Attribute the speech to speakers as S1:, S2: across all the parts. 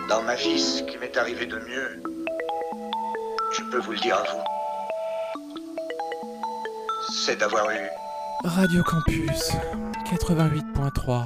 S1: Dans ma vie, ce qui m'est arrivé de mieux, je peux vous le dire à vous, c'est d'avoir eu...
S2: Radio Campus 88.3.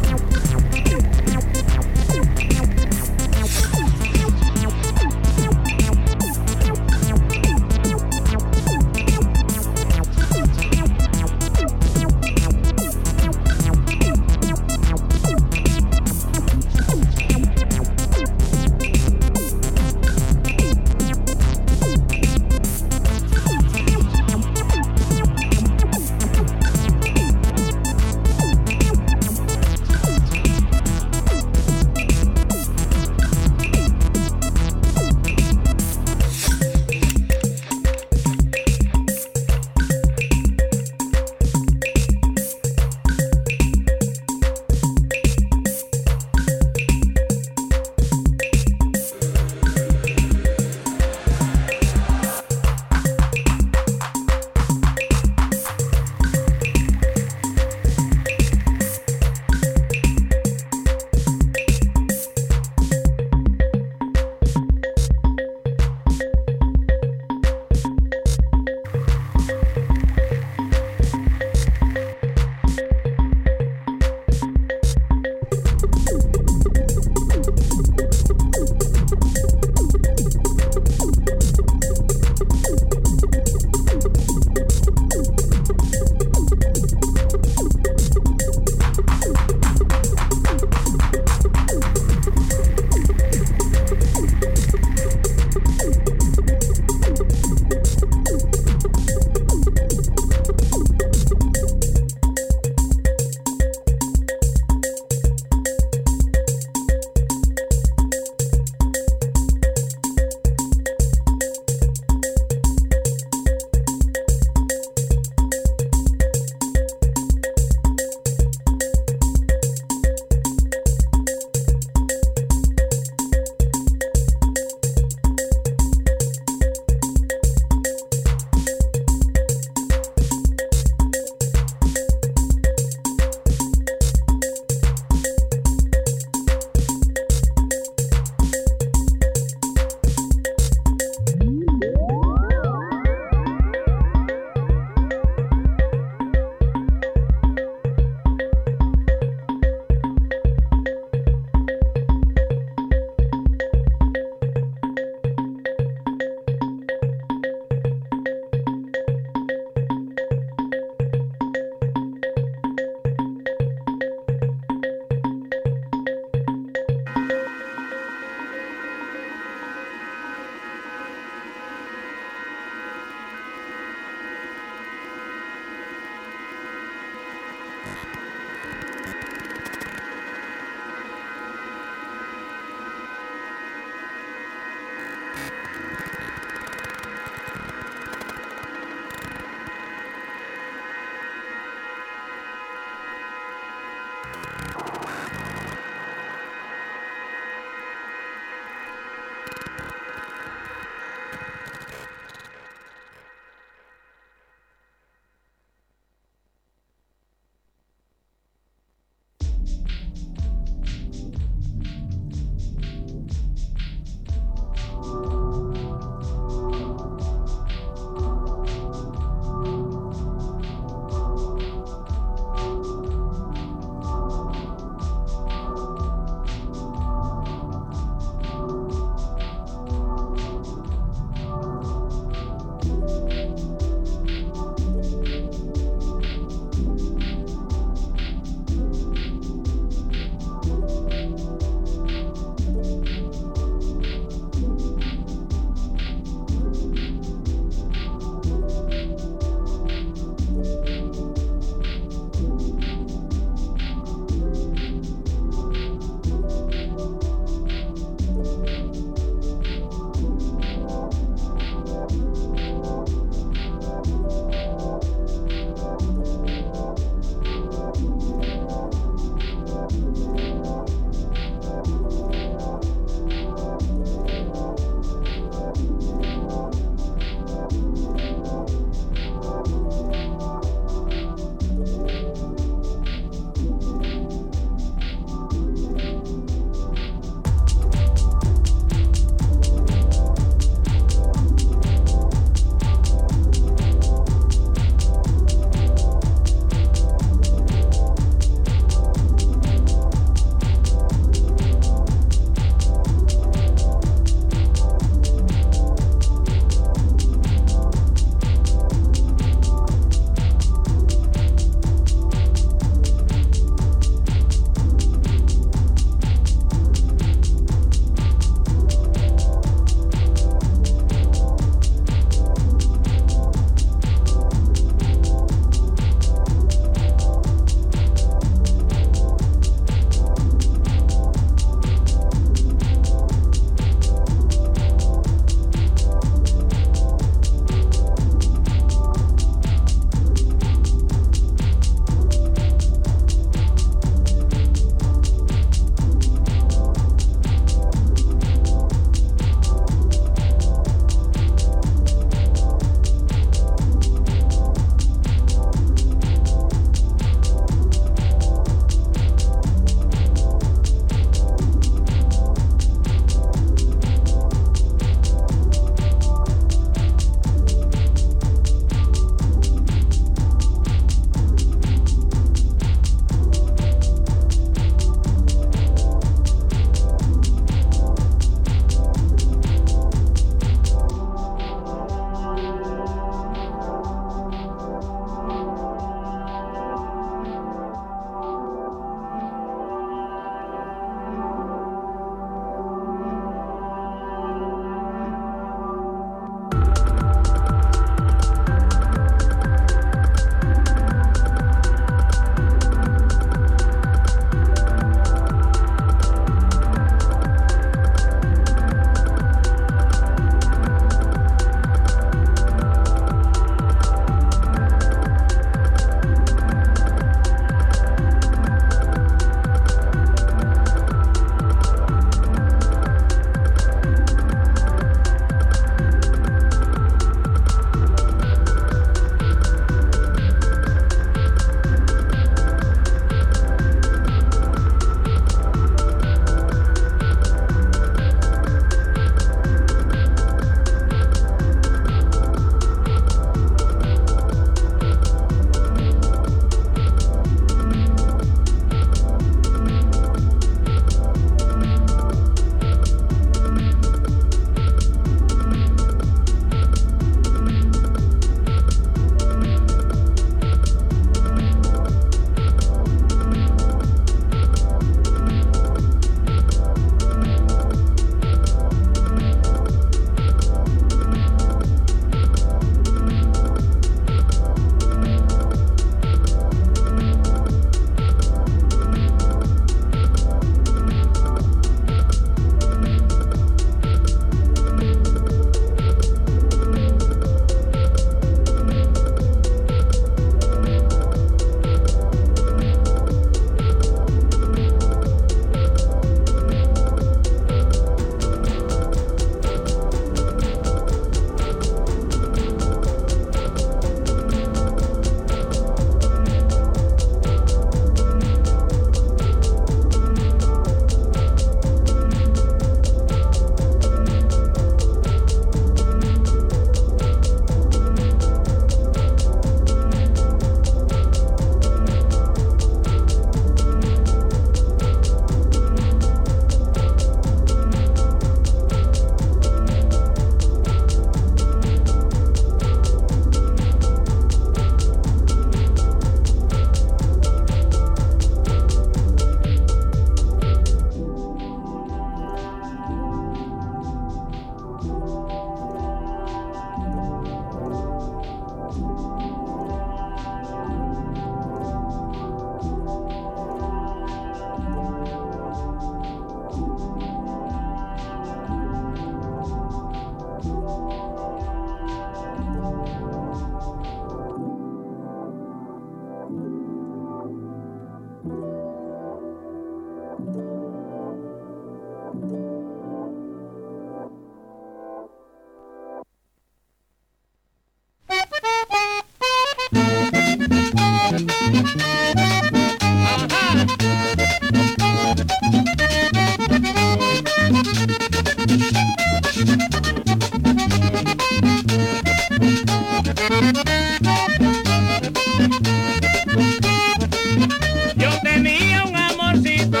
S3: Yo tenía un amorcito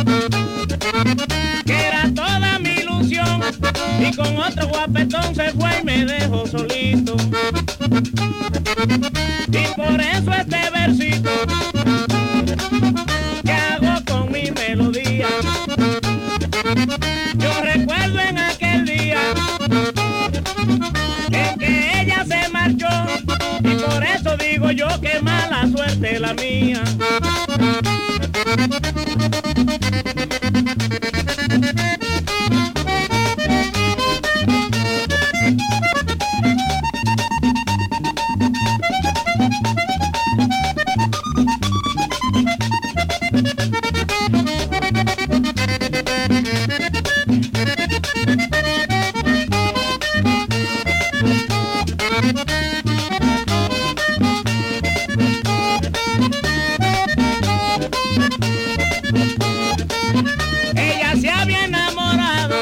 S3: que era toda mi ilusión y con otro guapetón se fue y me dejó solito. Y por eso este versito que hago con mi melodía. Yo recuerdo en aquel día en que ella se marchó y por eso digo yo que mala suerte la mía. Ella se había enamorado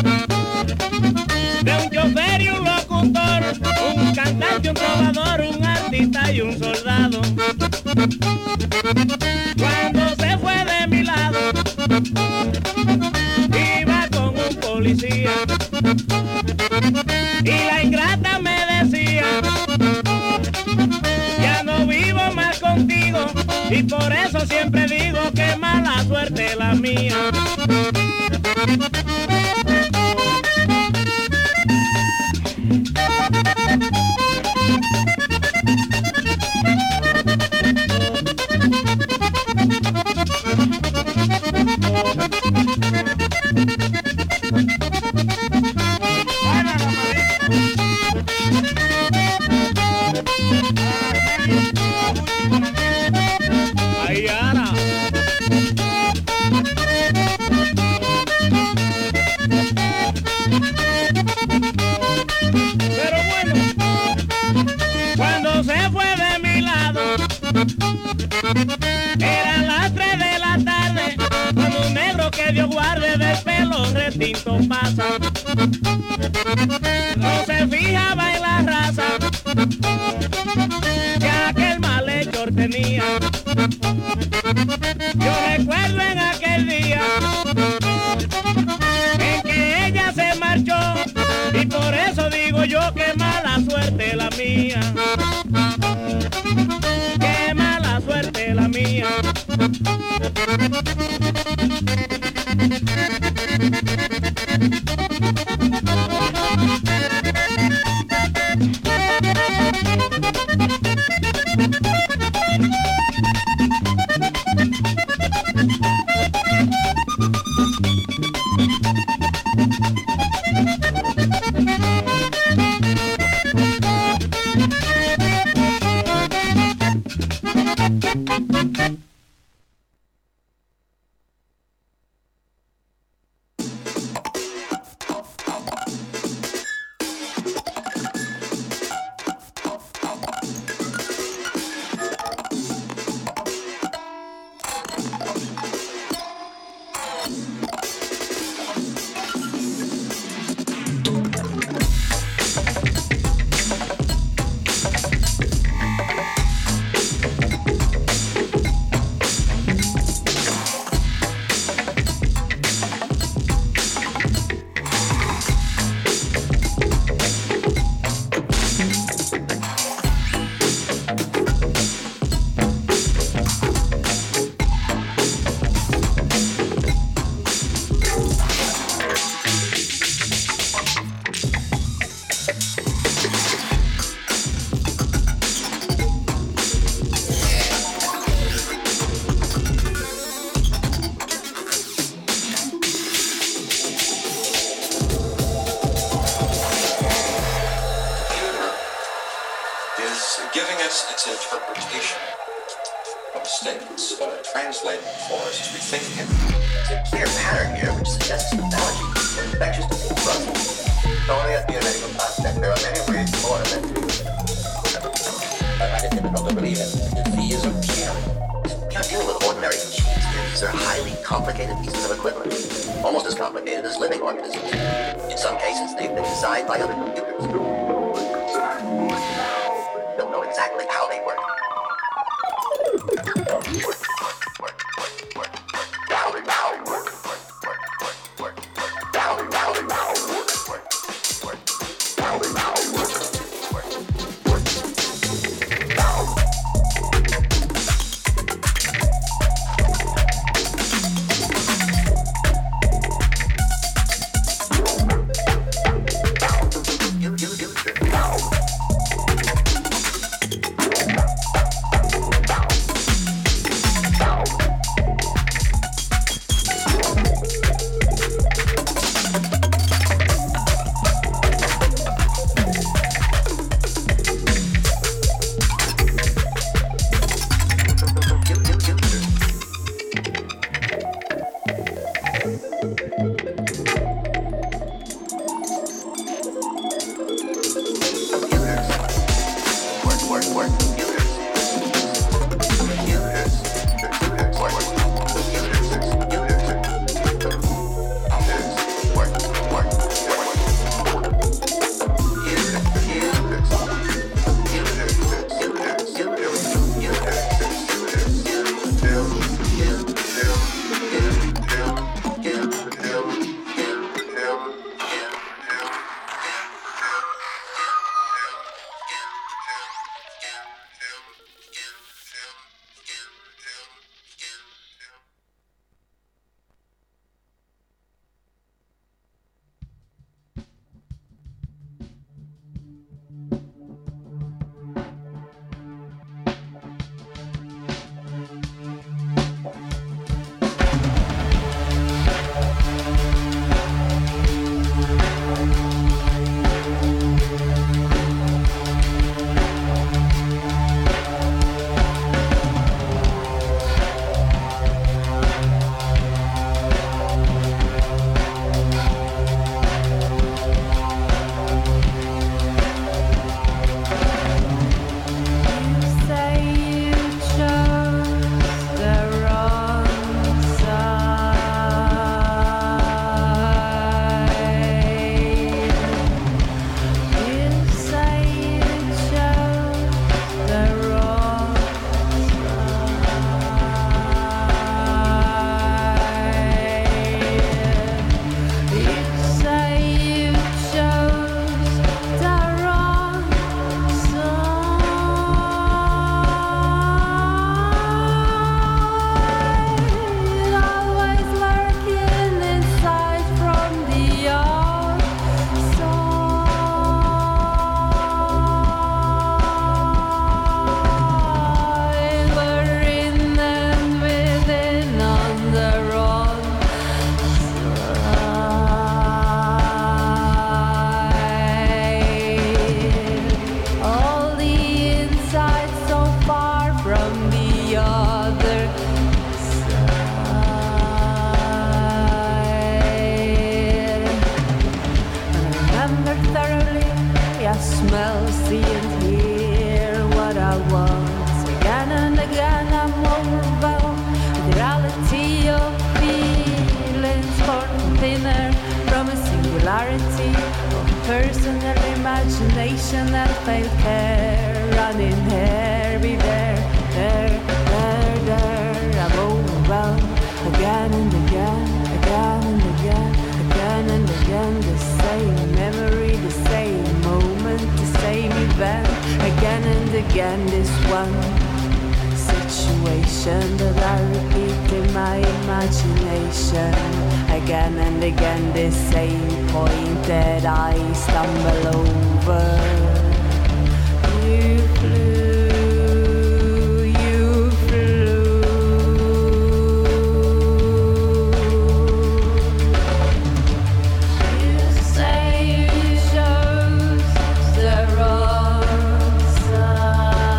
S3: de un chofer y un locutor, un cantante, un trovador, un artista y un soldado. Cuando se fue de mi lado, iba con un policía y la ingrata me decía: ya no vivo más contigo, y por eso siempre digo que mala suerte la mía. Ay, Ana. Pero bueno, cuando se fue de mi lado, eran las 3 de la tarde, cuando un negro que Dios guarde del pelo retinto pasa. No se fijaba en la raza que aquel malhechor tenía. Yo recuerdo en aquel día en que ella se marchó y por eso digo yo que mala suerte la mía. Qué mala suerte la mía.
S4: giving us its interpretation of states, translating for us to be thinking.
S5: There's a clear pattern here which suggests analogy for infectious disease drugs. Only at the medical aspect, there are many ways more than I find it difficult to believe in disease of caring. You're not dealing with ordinary machines here. These are highly complicated pieces of equipment, almost as complicated as living organisms. In some cases, they've been designed by other computers. Don't know exactly how they work.
S6: Say you chose the wrong side.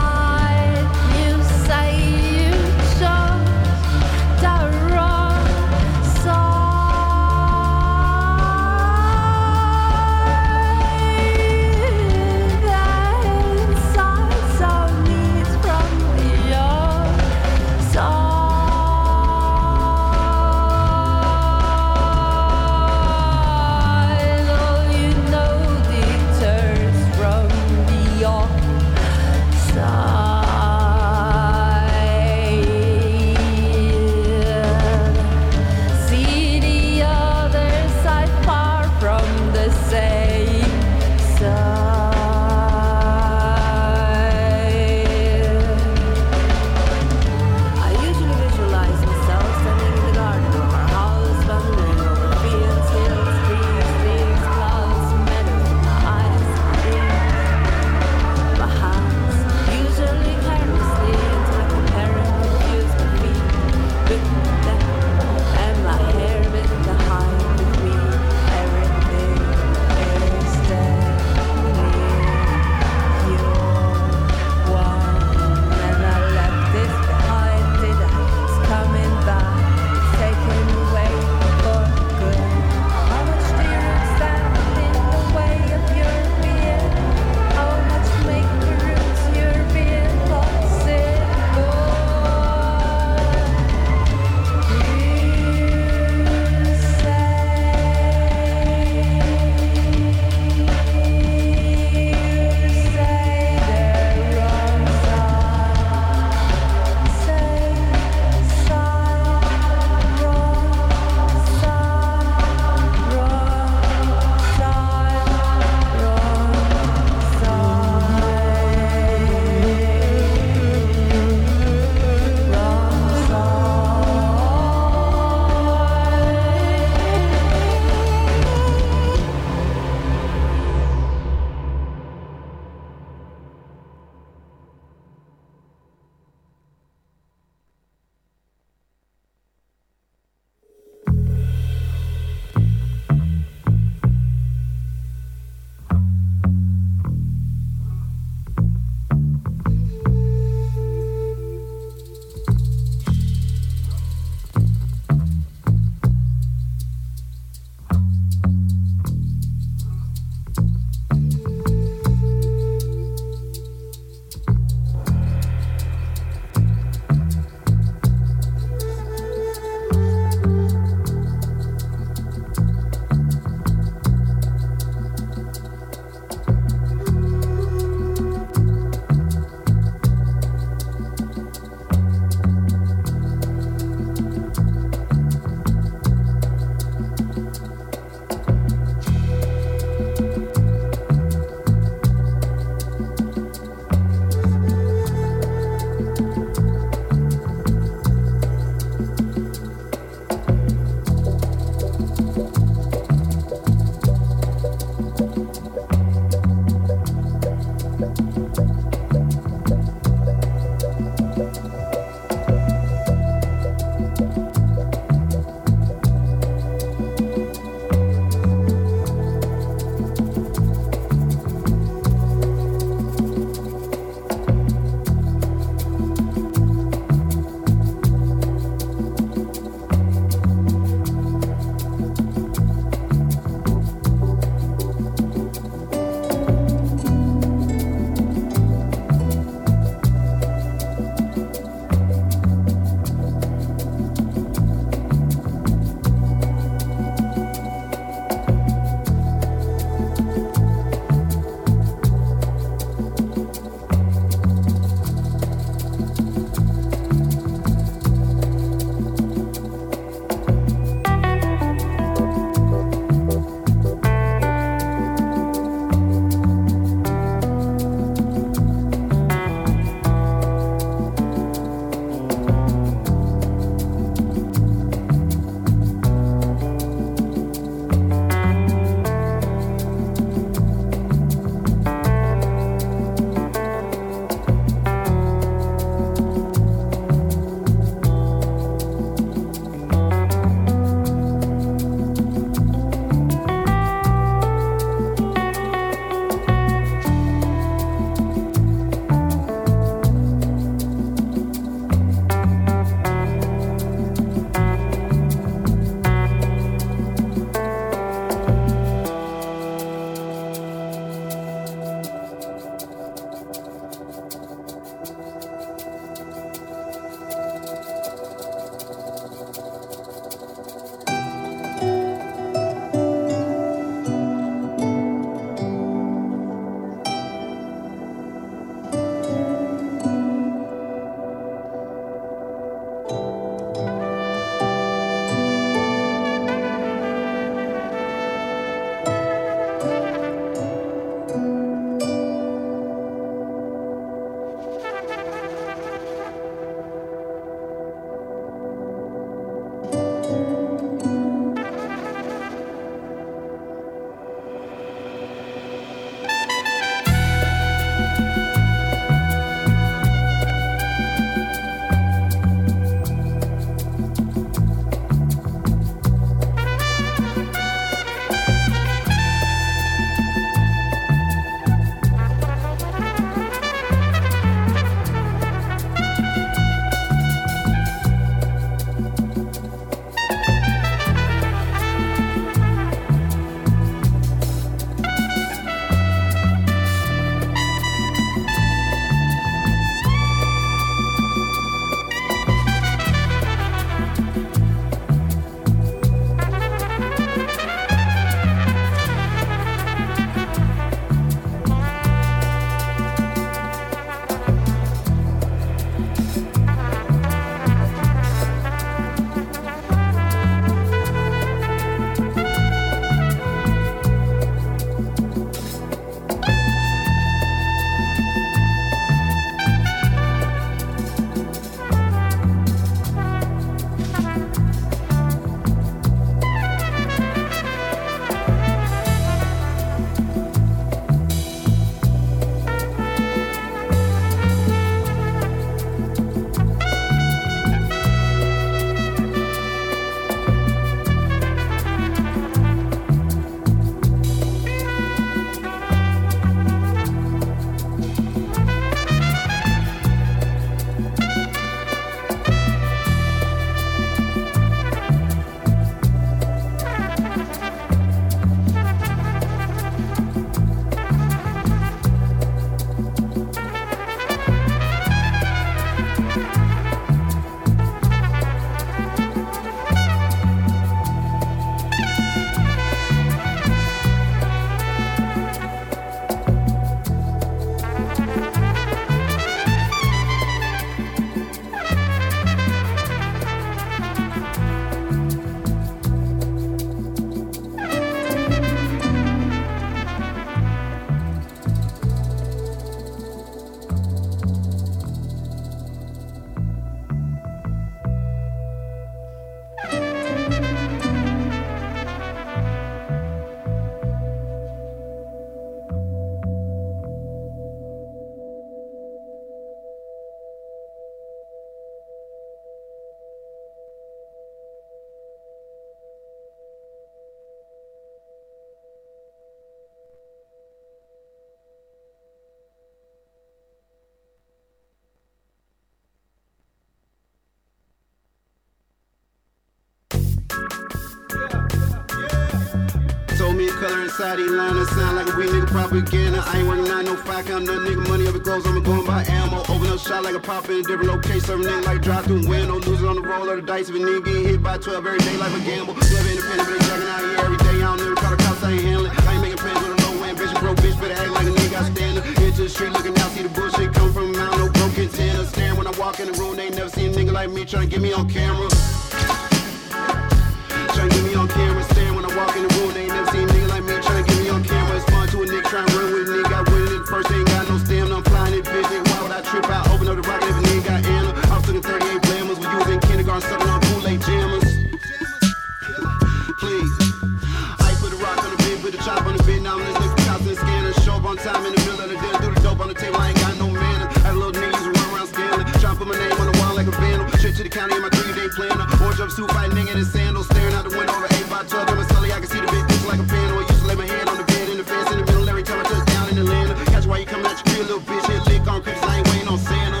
S6: color inside these lines. That sound like a weak nigga propaganda. I ain't working out no 5 count, nothing nigga money. If it goes, I'm going by ammo. Open up shot like a pop in a different location. Serving nigga like drive through window. Losing on the roll of the dice. If a nigga get hit by 12 every day like a gamble. Never independent, but they jacking out here every day. I don't never call the cops, I ain't handling. I ain't making plans with a low ambition. Broke bitch, better act like a nigga got standing. Into the street looking out, see the bullshit come from a mountain. No broken tenor. Staring when I walk in the room, they ain't never seen a nigga like me trying to get me on camera. Trying to get me on camera. Staring when I walk in the room, they ain't never seen a nigga like me trying to get me on camera. It's fun to a nigga trying to run with a nigga. Got winning it first, ain't got no stamina. I'm flying it, bitch. Why would I trip out? Open up the rocket if a nigga got ammo. I was looking 38 blammers when you was in kindergarten, sucking on Kool-Aid jammers. Please. I put a rock on the bed, put a chop on the bed. Now I'm just looking for cops and scanners. Show up on time in the middle of the day. Do the dope on the table, I ain't got no manner. Had a little niggas who run around scamming. Trying to put my name on the wall like a vandal. Shit to the county in my 3-day planner. Orange up suit, fighting nigga in his sandals. Staring out the window over 8x12. I'm a sully, I can see the big bitch like a panel. I used to lay my head on the bed in the fence in the middle every time I touch down in Atlanta. Catch why you coming out your crib, little bitch. Hit lick on Crips, I ain't waiting on Santa.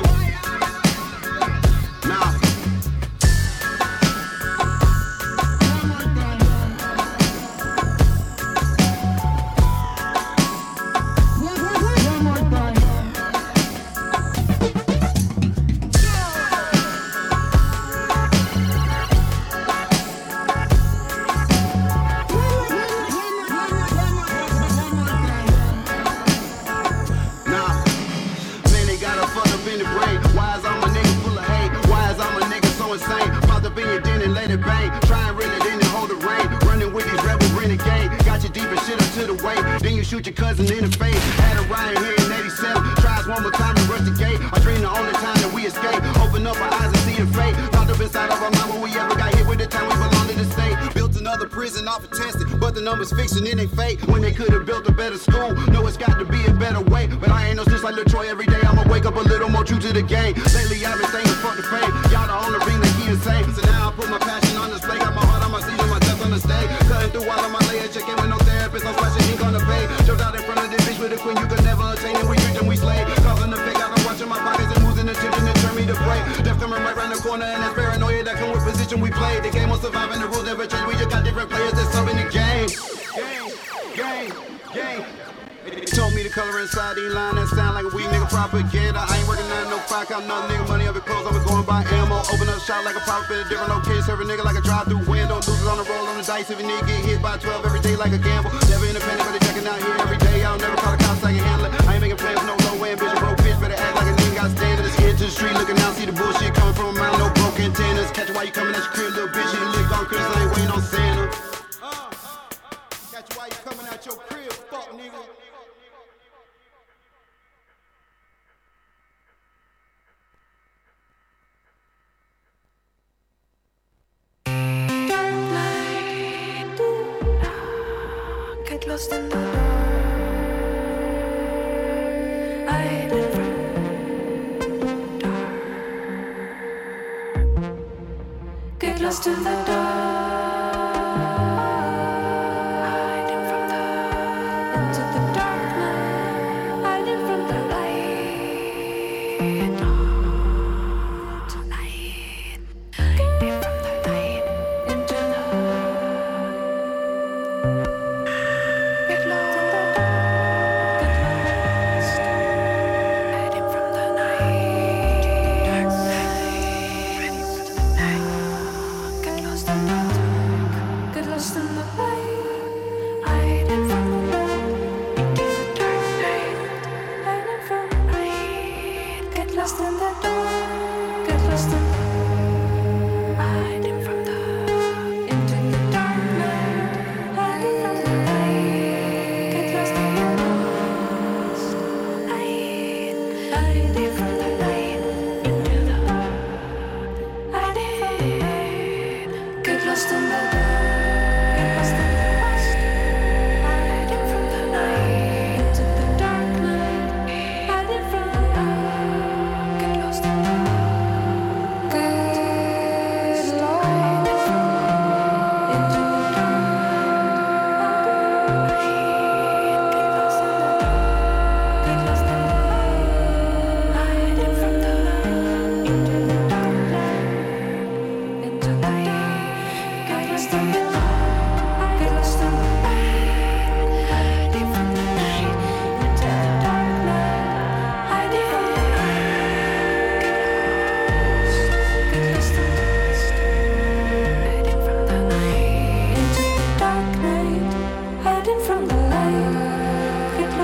S6: Nah. Shoot your cousin in the face. Had a riot here in 87. Tries one more time to rush the gate. I dream the only time that we escape. Open up our eyes and see the fate. Locked up inside of our mind when we ever got hit with the time we belong to the state. Built another prison off of testing, but the numbers fiction in they fake. When they could have built a better school. Know it's got to be a better way. But I ain't no snitch like Lil Troy every day. I'ma wake up a little more true to the game. Lately I've been thinking fuck the fame. Y'all the only ring that keep the same. So now I put my passion on display. Got my heart on my sleeve and my depth on the stage. Cutting through all of my layers. Checking with no therapist. No splashing ink on the page. Jumped out in front of this bitch with a queen you could never attain. And we reach and we slay. Causing the fake out. I'm watching my pockets and moves in the attention to turn me to prey. Death coming right round the corner and that's paranoia that come with position we play. The game will survive and the rules never change. We just got different players that's serving the game. Game. They told me the color inside these lines. That sound like a weak nigga propaganda. I ain't working out no 5 count, nothing nigga money. If it close, I'm going by ammo. Open up shot like a pop in a different location. Serve a nigga like a drive-through window. Losers on the roll on the dice. If a nigga get hit by 12 every day like a gamble. Never independent, but they checking out here every day. I don't never call the cops, I can handle it. I ain't making plans with no low ambition. Broke bitch, better act like a nigga got standards. Get to the street looking out, see the bullshit coming from a mountain. No broken antennas. Catch why you coming at your crib, little bitch. You lick on Chris, I ain't waiting on Santa. Catch why you coming at your crib, fuck nigga.
S7: Lost in the dark, hiding from dark. Get lost in the dark, hiding from the into the darkness, hiding from the light. Tonight, hiding from the light into the. Lost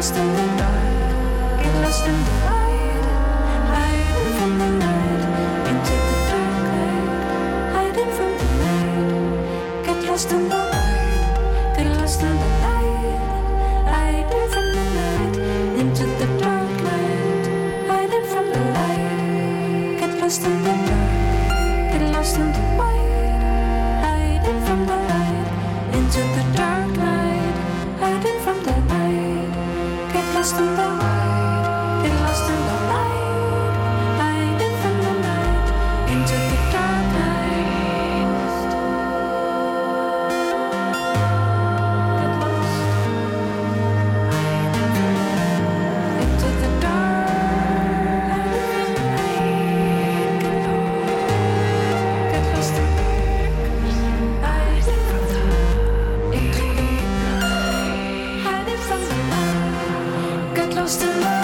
S7: lost in the dark, get lost in the light, hiding from the night, into the dark night, hiding from the night, get lost in the light, get lost in the light, hiding from the night, into the dark night, hiding from the light, get lost in the dark, get lost in the light, hiding from the light, into the dark night, hiding from the night, get lost in the light, get lost in the light, hiding from the night, into the dark night. Get lost, hiding from the night, into the dark, hiding from the night. Get lost in the hiding from the into the night, hiding from the light. Get lost in love.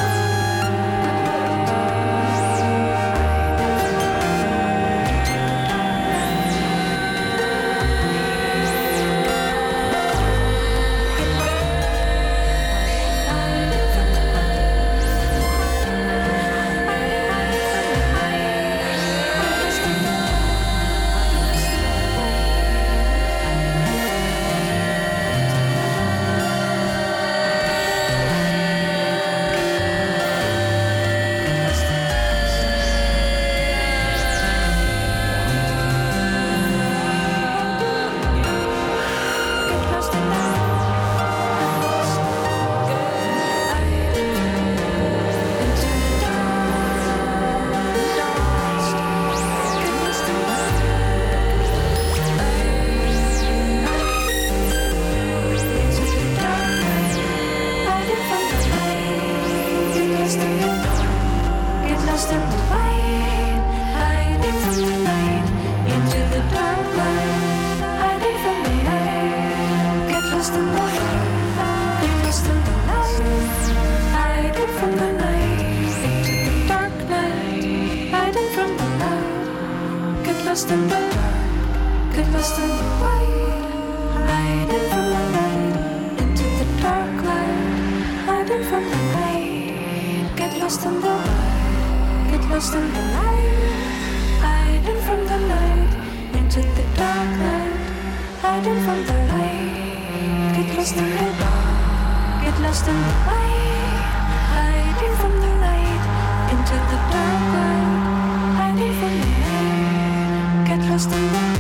S7: Lost in the dark, get lost in the light, hiding from the night, into the dark night, hiding from the night. Get lost in the light, get lost in the light, hiding from the night, into the dark night, hiding from the light. Get lost in the dark, get lost in the light, hiding from the light, into the dark night, hiding from the night. Get lost in the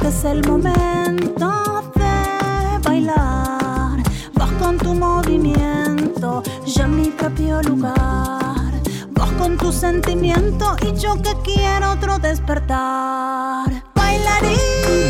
S7: este es el momento de bailar. Vos con tu movimiento, yo en mi propio lugar. Vos con tu sentimiento y yo que quiero otro despertar. Bailarín.